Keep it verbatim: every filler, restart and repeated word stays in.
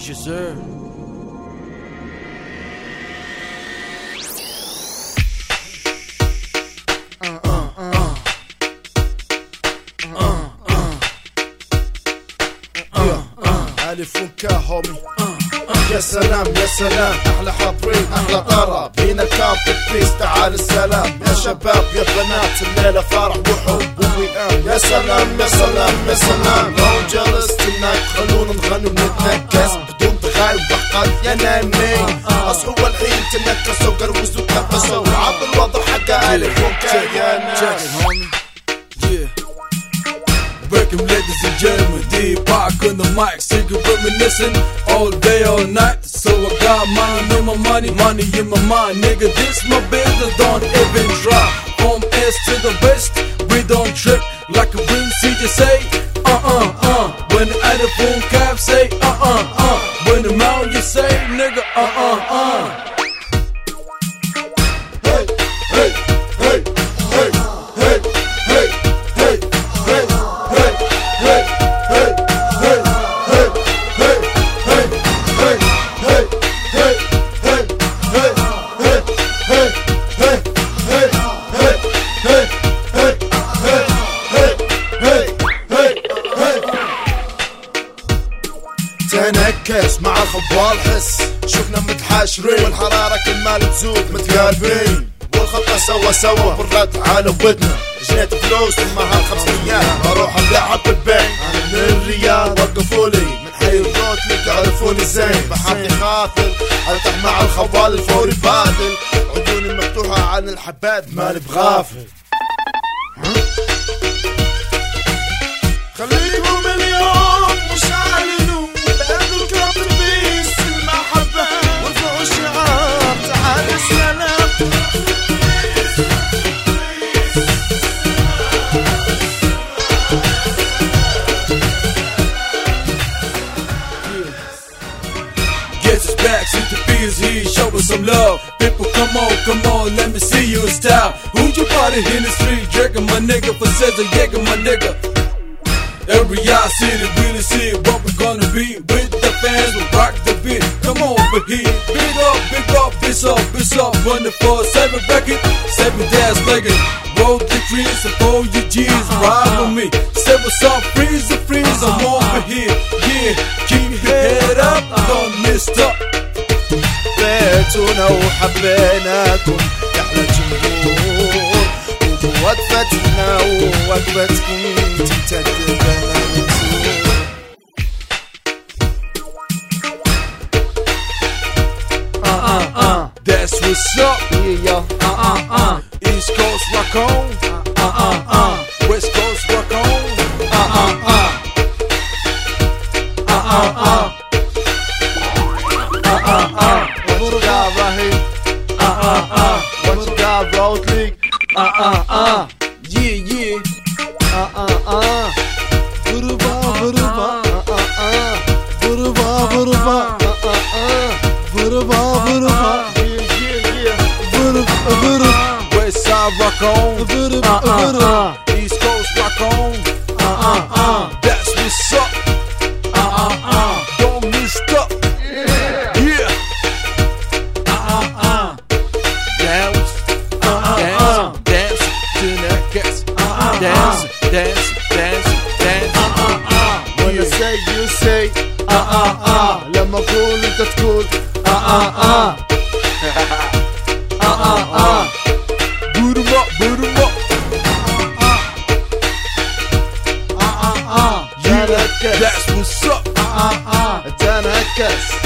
Yes, sir. Uh, uh, uh. Uh, uh. Uh, uh. ألف كا هومي. يا سلام يا سلام، أحلى حاضرين أحلى طرب، بينا كامب بيس، تعال السلام يا شباب يا بنات، الليلة فرح وحب ووئام. يا سلام يا سلام يا سلام، لو جلس تنايت خلونا نغني ونتنكس بدون تخايل وبحقات يا نايمين. أصحوا الحين تنكسوا قروسوا وتنفسوا، وعط الوضع حق ألف وكا يا ناس. Welcome ladies and gentlemen, D-Park on the mic, sick of reminiscing all day, all night. So I got money in my money, money in my mind. Nigga, this my business, don't even try. From east to the west, we don't trip like a real C J say, uh-uh-uh. When the iPhone cap say, uh-uh-uh. When the mouth you say, nigga, uh-uh-uh. تنكس مع الخبال حس، شفنا متحاشرين والحرارة كل ما تزود متقاربين، والخطة سوا سوا بالرد على ودنا. جنيت فلوس ثم هالخمسينيات بروح اللعب بالبين. أنا من الرياض وقفولي من حي الروتلي تعرفوني زين، بحطي خاطر ألتح مع الخوال الفوري بادل، عيوني مفتوحة عن الحباد مالي بغافل. خليكم اليوم مش عالنون بقدر كرة البيس المحبة، وارفعوا الشعار تعال السلام. Gets us back, since the beers here, show us some love. People, come on, come on, let me see you in style. Who'd you party in the street, jerking my nigga for Cesar, Yeager, my nigga. Every eye city, really see what we're gonna be. With the fans, we'll rock the beat. Come on, over here, big up, big up, it's up, it's up. twenty-four seven record, seven dash legged. Roll the trees, and pull your G's, ride with me. Say what's up, freeze the freeze, I'm over here. Yeah, keep your head up, don't miss up. بيتنا وحبيناكم يا احلى جمهور، ووقفتنا ووقفتكم تمتدنا نسور. Uh uh uh, that's what's up. Yeah, uh uh uh. East Coast rock on. Uh uh uh. West Coast rock on. Uh uh uh. Uh uh uh. Uh uh uh. What you got, Rahim? Uh uh uh. What you got, Road League? Uh uh uh. Yeah yeah. Uh uh uh. Buruba buruba. Uh uh uh. Buruba buruba. Uh uh uh. Buruba buruba. Yeah yeah yeah. Buruba buruba. West side rock on. Buruba Uh uh buruba. uh. East Coast rock on. Uh uh uh. That's what's up. Uh uh uh. Don't miss up. Yeah. Uh uh uh. Dance. Dance. Dance to that gas. Dance. Dance. Dance. Dance. When I say you say uh uh uh. لما أقول أنت تقول uh uh uh. Uh uh uh. Boot 'em up, boot 'em up. Uh uh uh. Yeah, that's what's up. تنكس